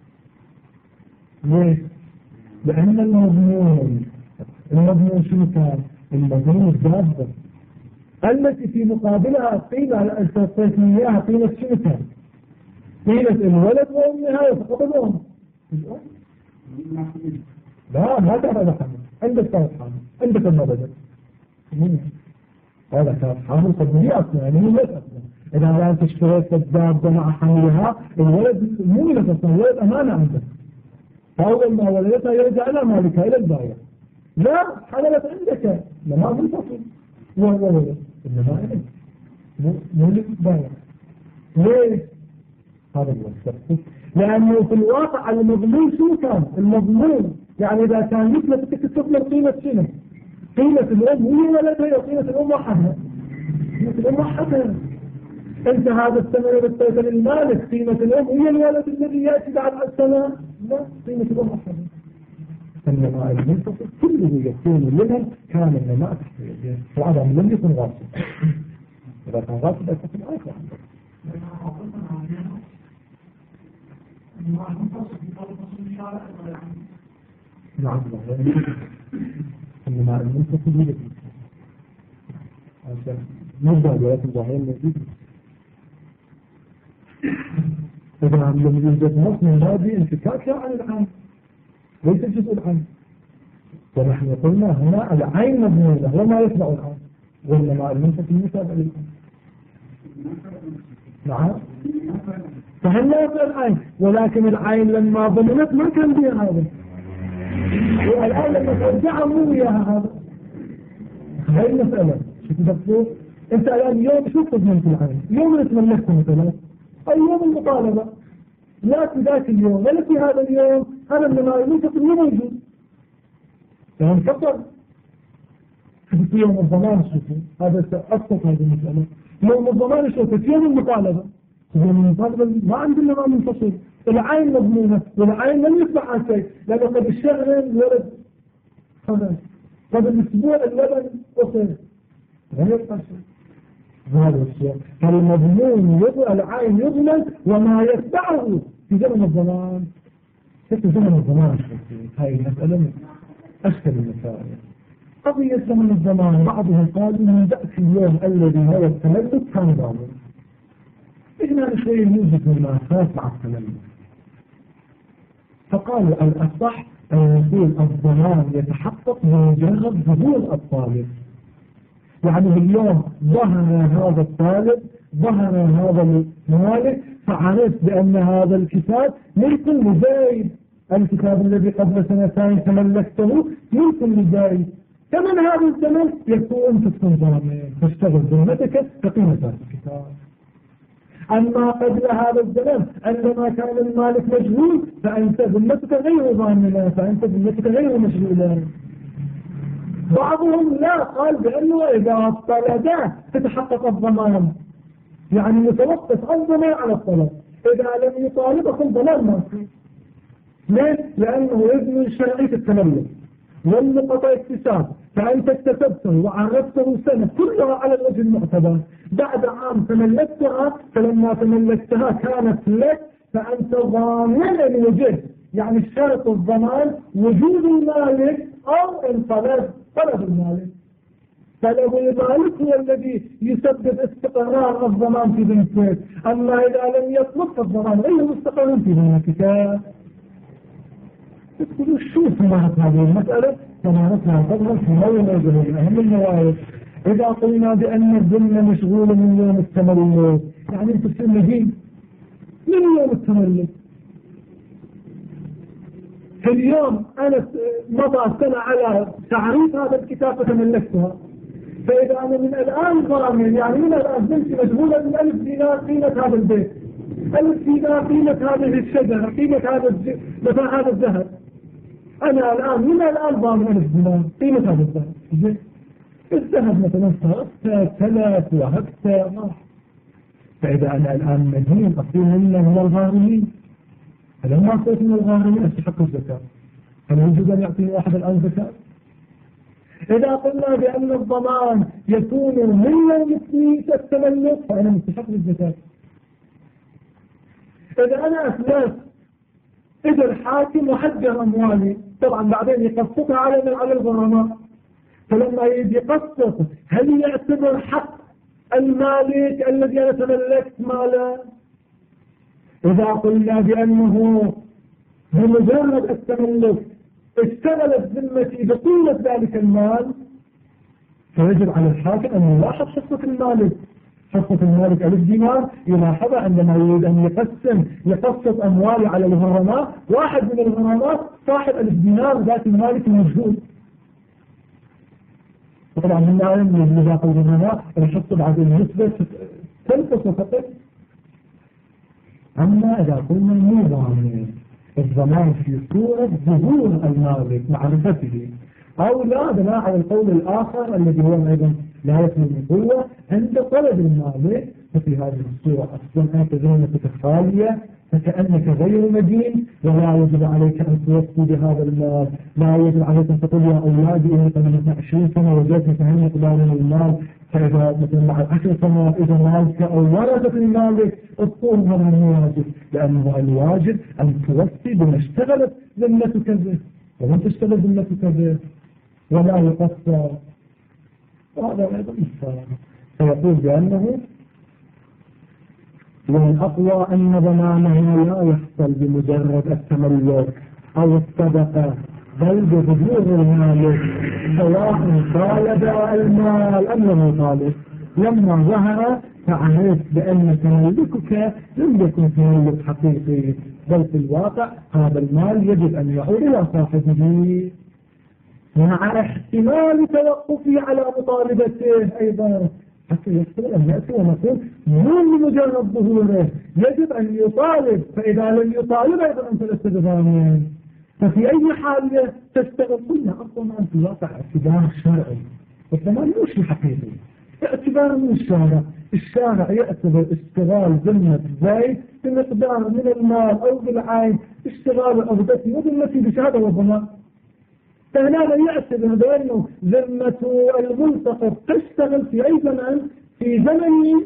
ليش؟ لأن المضمون شنو كان؟ المضمون الدابة التي في مقابلها قيمة التوصيت من إياها قيمة شنو كان؟ قيمة الولد وأمها فقط الأم. لا ما تعرف هذا حمل عندك ثلاث حامل، عندك المبادئ هذا ثلاث حامل قد هي أصلا يعني هي ليس أصلا. إذا الآن اشتريت الدابة مع حملها الولد مو لك أصلا، الولد أمانة عندك، فأول ما ولدتها يرجع إلى مالكها إلى البايع. لا حملت عندك لما منفصل وهو ولد إنما إليك مو لك البايع. ليه؟ هذا هو السبب. لأنه في الواقع المضمون شو كان؟ المضمون يعني إذا كان مثل تكتب قيمة شنو؟ قيمة الأم هي ولدها وقيمة الأم وحدها. قيمة الأم وحدها. أنت هذا الثمن بالتوتل المالك، قيمة الأم هي الولد الذي يأتي بعد السنة، لا قيمة الأم وحدها. إنما المنفصل كله يكون لمن كان النماء تحت يده، وعدم لم يكن غاصب. إذا كان غاصب يكون آخر. نعم إنما المنفصل هي التي عشان نبدأ بيات الظاهرية الموجودة. إذا لم يوجد نص من هذه انفكاك عن العين ليس جزء العين. ونحن قلنا هنا العين مضمونة وما يتبع العين، وإنما المنفصل يتابع للعين. نعم فهلا يتبع العين، ولكن العين لما ضمنت ما كان بها هذا، والآن لما ترجع مو وياها هذا. هاي المسألة شو تفكر؟ انت الآن يوم شو تضمن في العين؟ يوم اللي تملكته مثلا أي يوم المطالبة، لا في ذاك اليوم ولا في هذا اليوم، هذا النمائي منفصل مو موجود. يعني فقط في يوم الضمان شوفوا هذا أبسط هذه المسألة. يوم الضمان شوفوا في يوم المطالبة، يوم المطالبة ما عندنا نمائي منفصل، العين مضمونة والعين لم يصبح عن شيء، لأنه قد الشهر الولد خلاص، قد الأسبوع اللبن أصل غير قصر. هذا الشيء فالمضمون العين يضمن وما يتبعه في زمن الضمان. في زمن الضمان هاي المسألة من أشكل المسائل. قضية زمن الضمان بعضهم قال من ذاك اليوم الذي هو التملك كان ضامن. إجمال شوي يوجد منافات مع التملك، فقالوا الأصح أن يكون الضمان يتحقق بمجرد ظهور الطالب. يعني اليوم ظهر هذا الطالب، ظهر هذا المالك، فعرفت بأن هذا الكتاب ملك لزايد، الكتاب الذي قبل سنتين تملكته ملك لزايد، ثمن هذا الزمن يكون تكون ضامن تشتغل ذمتك كقيمة هذا الكتاب. أما قبل هذا الزمن عندما كان المالك مجهول فأنت ذمتك غير ضامنة، فأنت ذمتك غير مشغولة. بعضهم لا قال بأنه إذا اطلدا تتحقق الضمان، يعني متوقف الضمان على الطلب، إذا لم يطالب أخذ ضمان ما فيه. ليه؟ لأنه يبني شرعية التملك والمقطع اكتساب، فأنت اكتسبته وعرفته سنة كلها على الوجه المعتبر، بعد عام تملكتها، فلما تملكتها كانت لك فأنت ضامن الوجه. يعني الشرط الضمان وجود المالك أو انطلب طلب المالك. طلب المالك هو الذي يسبب استقرار الضمان في ذمتك، أما إذا لم يطلب فالضمان غير مستقر في ذمتك. تقولوا شو سمعت هذه المسألة؟ سمعتها قبل في موضوع من أهم الموارد. إذا قلنا بأن الذمة مشغولة من يوم التملك، يعني تصير مهين من يوم التملك. في اليوم أنا مضى سنة على تعريف هذا الكتاب فتملكتها، فإذا أنا من الآن ضامن، يعني من الآن ذمتي مشغولة من 1000 دينار قيمة هذا البيت، 1000 دينار قيمة هذه الشجرة، قيمة هذا الذهب. أنا الآن من الآن ضامن 1000 دينار قيمة هذا الذهب. الذهب مثلا صار 3 وهكذا، فإذا أنا الآن مدين أصير من الغارمين، فلما صرت من الغارمين أستحق الزكاة، هل يجوز أن يعطيني واحد الآن زكاة؟ إذا قلنا بأن الضمان يكون من يوم التملك فأنا مستحق الزكاة. إذا أنا أفلست إذا الحاكم وحجر أموالي، طبعا بعدين يقسطها على الغرماء، فلما يجي يقسط هل يعتبر حق المالك الذي أنا تملكت ماله؟ إذا قلنا بأنه بمجرد التملك اشتغلت ذمتي بقيمة ذلك المال، فيجب على الحاكم أن يلاحظ حصة المالك. حصة المالك 1000 دينار يلاحظها عندما يريد أن يقسط أموالي على الغرماء، واحد من الغرماء صاحب 1000 دينار ذات المالك موجود. طبعا من لا يملك لذاق الغرماء الحصة بعد النسبة تنقص فقط. أما إذا قلنا مو ضامن، الضمان في صورة ظهور المالك معرفته، أو لا بناء على القول الآخر الذي هو أيضا لا يكون بقوة عند طلب المالك. ففي هذه الصورة أصلا أنت ذمتك خالية، فكأنك غير مدين، ولا يجب عليك أن توفي بهذا المال. لا يجب عليك أن تقول يا أولادي إني قد مثلا 20 سنة وجدت فهم مقدار من المال، فإذا مثلا بعد 10 سنوات إذا مالك أو ورثة المالك الطول هذا مو واجب، لأنه الواجب أن توفي بما اشتغلت ذمتك به، ولم تشتغل ذمتك به ولا يقصر. وهذا أيضا مثال. فيقول بأنه من أقوى أن ضمانه لا يحصل بمجرد التملك أو الصدقة، بل بظهور المالك، سواء طالب المال أم لم يطالب. لما ظهر فعرفت بأن تملكك لم يكن تملك حقيقي، بل في الواقع هذا المال يجب أن يعود إلى صاحبه، مع احتمال توقفه على مطالبته أيضا، حتى يستطيع أن يأتي ونقول مو بمجرد ظهوره يجب أن يطالب، فإذا لم يطالب أيضا أنت لست بضامن. ففي أي حال تشتغل؟ قلنا أصلا في الواقع اعتبار شرعي، والضمان مو شيء حقيقي، اعتبار من الشارع يعتبر اشتغال ذمة زيد بمقدار من المال أو بالعين، اشتغال أرضتي وذمتي بشهادة والضمان. فهنا يعتبر بأنه ذمة الملتقط تشتغل في أي زمن؟ في زمن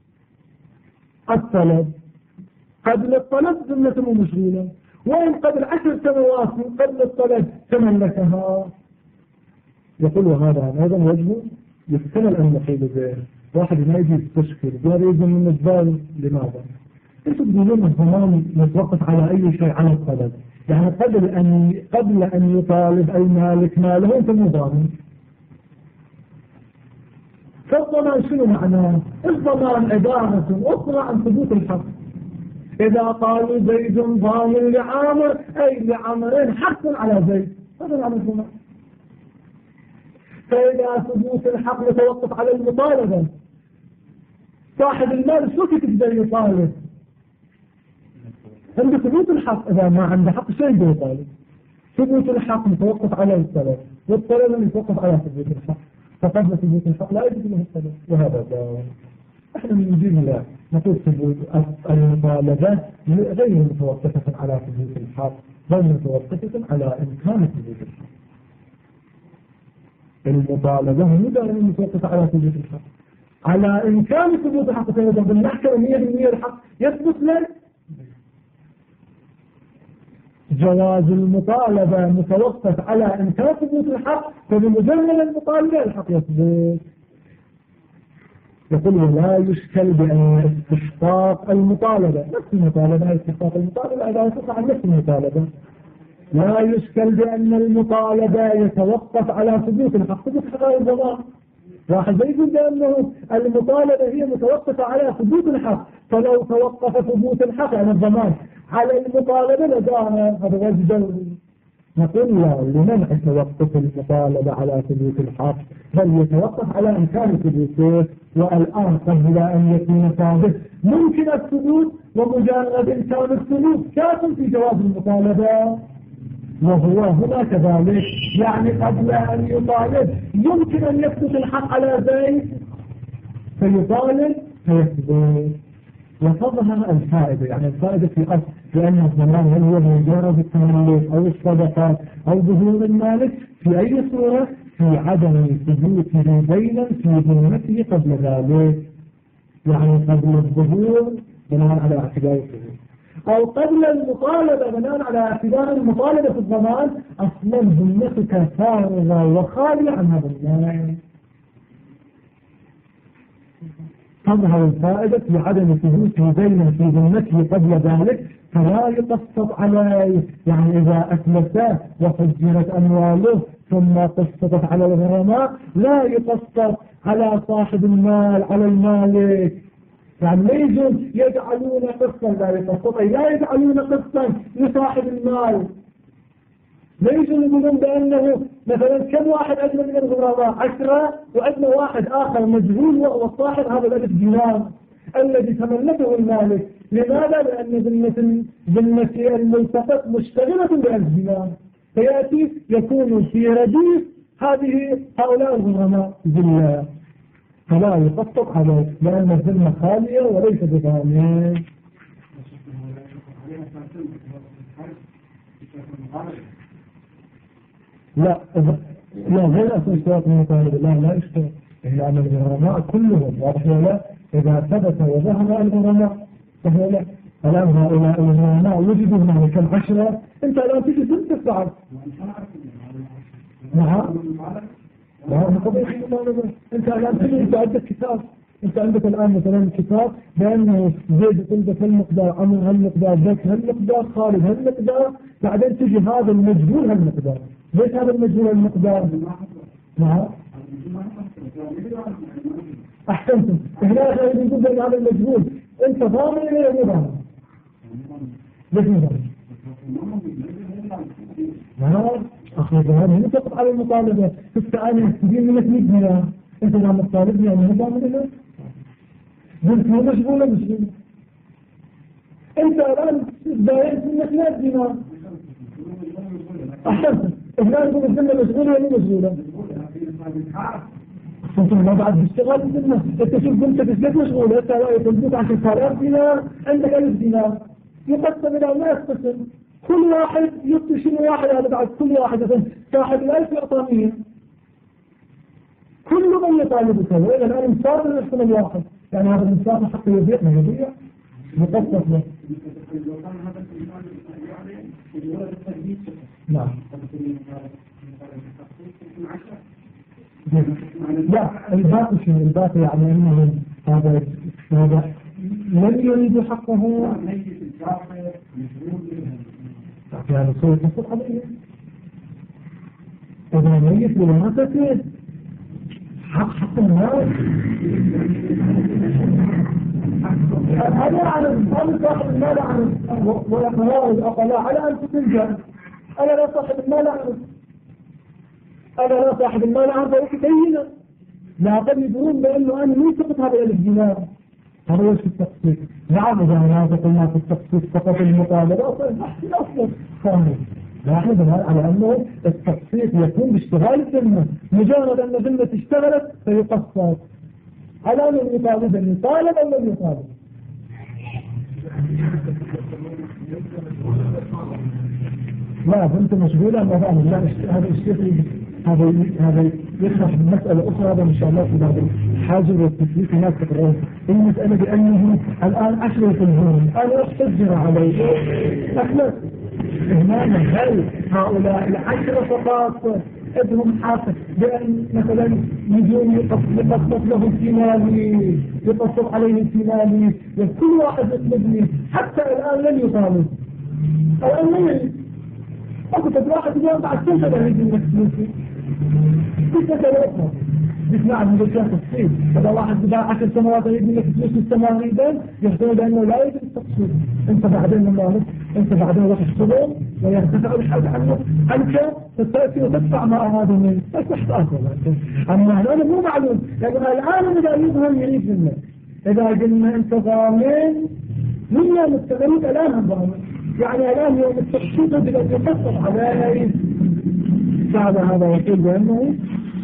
الطلب. قبل الطلب ذمته مشغولة، وإن قبل 10 سنوات من قبل الطلب تملكها. يقول وهذا أيضا وجهه يحتمل أن نقيل به. واحد ما يجي يستشكل يريد من الزال، لماذا؟ انتم تقولون الضمان متوقف على أي شيء على الطلب، يعني قبل أن يطالب المالك ماله أنت مو ضامن. فالضمان شنو معناه؟ الضمان عبارة أخرى عن ثبوت الحق. إذا قالوا زيد ضامن لعامر أي لعامرين حق على زيد، هذا معنى الضمان. فإذا ثبوت الحق يتوقف على المطالبة، صاحب المال شو تقدر يطالب؟ عنده ثبوت الحق، إذا ما عنده حق شيء يطالب. ثبوت الحق متوقف على الطلب، والطلب يتوقف على ثبوت الحق، فقبل ثبوت الحق لا يجب له الطلب، وهذا داون. احنا نجيب لا نقول ثبوت المطالبة غير متوقفة على ثبوت الحق، بل متوقفة على إمكان ثبوت الحق. المطالبة مو دائما متوقفة على ثبوت الحق، على إمكان ثبوت الحق. فإذا بالنحكة 100% الحق يثبت لك، جواز المطالبة متوقف على إمكان ثبوت الحق، فبمجرد المطالبة الحق يثبت. يقول ولا يشكل بأن استحقاق المطالبة نفس المطالبة، استحقاق المطالبة إذا تقع عن نفس المطالبة. لا يشكل بأن المطالبة يتوقف على ثبوت الحق، ثبوت الحق الضمان. واحد يقول بأنه المطالبة هي متوقفة على ثبوت الحق، فلو توقف ثبوت الحق عن الضمان على المطالبة لدانا، هذا واجب دولي. نقول لا، لمنع توقف المطالبة على ثبوت الحق، بل يتوقف على إمكان ثبوته. والآن قبل أن يكون ثابت ممكن الثبوت، ومجرد إمكان الثبوت كاف في جواز المطالبة، وهو هنا كذلك. يعني قبل أن يطالب يمكن أن يثبت الحق على زيد فيطالب فيثبت، وتظهر الفائدة. يعني الفائدة في أصل لأن الضمان هل هو مجرد التملك أو الصدقات أو ظهور المالك في أي صورة؟ في عدم ثبوته بينا في ذمته قبل ذلك، يعني قبل الظهور بناء على اعتبار الظهور، أو قبل المطالبة بناء على اعتبار المطالبة في الضمان أصلا ذمتك فارغة وخالية عن هذا المال. تظهر الفائدة في عدم ثبوته بينا في ذمته قبل ذلك فلا يقسط عليه. يعني إذا أفلس وفجرت أمواله ثم قسطت على الغرماء لا يقسط على صاحب المال على المالك. يعني لا يجوز يجعلون قسطا، لا يقسط لا يجعلون قسطا لصاحب المال. لا يجوز يقولون بأنه مثلا كم واحد أدنى من الغرماء 10 وأدنى واحد آخر مجهول وهو صاحب هذا الألف دينار الذي تملكه المالك. لماذا؟ لأن ذمة الملتقط مشتغلة بألف دينار، فيأتي يكون في رديف هؤلاء الغرماء ذمة، فلا يقسط عليه لأن الذمة خالية وليس بضامن. لا غير أساسيات المطالب لا يشتغل إلا أن الغرماء كلهم واضح ولا. إذا ثبت وظهر الغرماء فهو لا. الآن هؤلاء الغرماء وجدوا هناك كم 10. أنت الآن تجي ضد الفعل. نعم قضية المطالبة. أنت الآن تجي أنت عندك كتاب، أنت عندك الآن مثلا كتاب بأنه زيد طلبة هالمقدار، عمر هالمقدار، ذاك هالمقدار، خالد هالمقدار، بعدين تجي هذا المجهول هالمقدار. ليش هذا المجهول هالمقدار؟ نعم أحسنتم. هنا يقول بأن هذا المجهول أنت ضامن إليه مو ضامن؟ ليش مو ضامن؟ نعم أخذ هذا هنا تقف على المطالبة. تستعاني تجين منك 100 دينار، أنت نعم الطالب يعني مو ضامن إليه؟ قلت مو مشغولة مشغولة. أنت الآن باينت منك 100 دينار. أحسنتم. هنا نقول الذمة مشغولة ولا مشغولة؟ أنتم ما بعد باشتغال الذمة. أنت شوف بنتك ليش مشغولة؟ أنت لا يطلبوك 10,000 دينار، عندك 1000 دينار، يقسم إلى 100 قسم، كل واحد يعطي شنو واحد. هذا بعد كل واحد مثلا صاحب ال1000 يعطى 100، كل من يطالب سوى. إذا الآن مسافر الاسم الواحد، يعني هذا المسافر حتى يبيع مقسط له. نعم لا الباقي شنو؟ الباقي يعني أنه هذا لن يريد حقه يعني صوت نصف عليه. إذا ميت بلمسته حق الناس. أنا أعلم صاحب المال أعلم ويقرار الأقلاء على أن تتنجل. أنا لا صاحب المال أعلم، أنا لا صاحب المال أعرف وكبينة. لا قد يدرون بأنه أنا مو سقط هذا 1000 دينار. هذا وش التخصيص؟ نعم إذا هذا قلنا في التخصيص فقط المطالبة أصلا خامس. لاحظ على أنه التخصيص يكون باشتغال الذمة، مجرد أن الذمة اشتغلت فيقصر على أن المطالبة يطالب أو لم يطالب. لا كنت مشغولة مثلا. لا هذا الشيء هذا يشرح مسألة أخرى هذا إن شاء الله في بعض الحاجة والتسليك هناك تقرأه. المسألة بأنه الآن 10 في الهون أنا أحتجر عليه أخلص إهماما. هل هؤلاء 10 فقط ابنهم حاسس بأن مثلا يجون يقصد له الثماني، يقصد عليه الثماني، كل واحد يطلبني حتى الآن لن يطالب. الآن لن يطالب. أكتب واحد اليوم بعد سنة لا يجي لك فلوسي كيف تتوقع؟ بسمع من ذلك التفصيل. إذا واحد بدأ 10 سنوات يجي لك فلوس التماريدا يحتمل أنه لا يجب التقصير. أنت بعدين مالك، أنت بعدين راح تشتغل ويرتفع الحد عنك، أنت تتأتي وتدفع ما أرادوا منك، بس تحتاج. أما هذا مو معلوم، لأنه الآن إذا يظهر يريد منك. إذا قلنا أنت ضامن من يوم التغريب الآن هم ضامن، يعني الآن يوم التخصيص بدأت يخصص عليه. بعد هذا يقول بأنه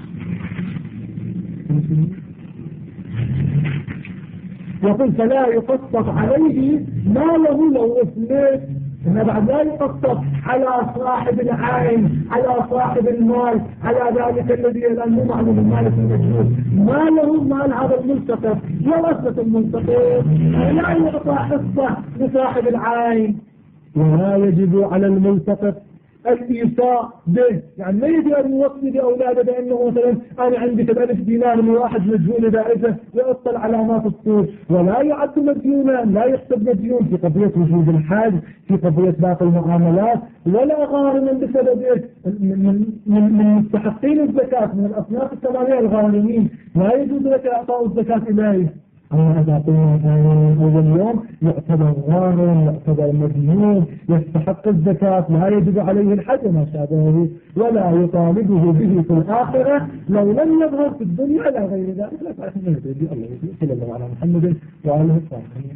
يقول فلا يقسط عليه ماله لو أفلت. هنا بعد لا يقسط على صاحب العين، على صاحب المال، على ذلك الذي الآن مو معلوم المال في المجهول. ماله مال هذا الملتقط، ورثة الملتقط لا يعطى حصة لصاحب العين. ولا يجب على الملتقط الإيصاء به، يعني ما يجي أن يوصي لأولاده بأنه مثلا أنا عندي 1000 دينار من واحد مديون دائرة ويحط علامات الصور، ولا يعد مديونا، لا يحسب مديون في قضية وجود الحج، في قضية باقي المعاملات، ولا غارما بسبب من مستحقين الزكاة من الأصناف الثمانية الغارمين، لا يجوز لك إعطاء الزكاة إليه. أما إذا قلنا أول يوم يعتبر غارم، يعتبر مديون، يستحق الزكاة، لا يجب عليه الحج وما شابهه، ولا يطالبه به في الآخرة لو لم يظهر في الدنيا إلى غير ذلك. لا تعرف من يدي الله يجزي صلى الله على محمد وآله الصالحين.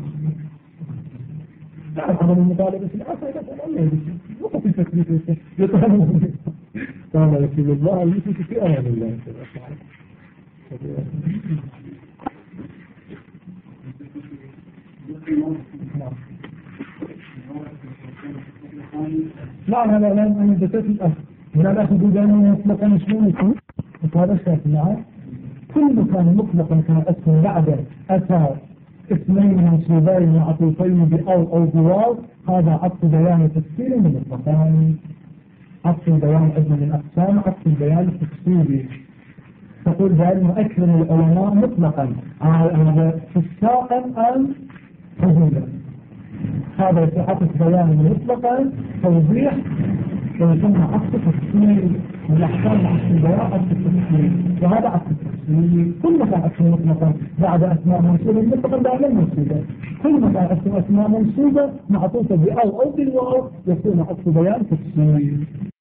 لا أفهم المطالبة في الآخرة الله يجزي وقف التكليف يطالبه. قال رسول الله المسلم في أمان الله لا لا لا أنا بسيط الأخ لا لا أخذ جانب مطلقا شنو يكون هذا الشيء معه كل مكان مطلقا كان اسم بعد أتى اسمين منصوبين معطوفين بأو بواو، هذا عطف بيان تفسيري من المطلقان. عطف البيان عندنا من أقسام عطف البيان التفسيري. تقول بعلم أكثر العلماء مطلقا على فساقا أم حزولا، هذا عطف بيان مطلقا توضيح ويسمى عطف تفسيري. الأحكام عطف البيان عطف التفسيري، وهذا عطف التفسيري. كل ما كان اسم مطلقا بعد أسماء منصوبة مطلقا بعد المنصوبة، كل ما كان اسم أسماء منصوبة معطوفة بأو بالواو يكون عطف بيان تفسيري.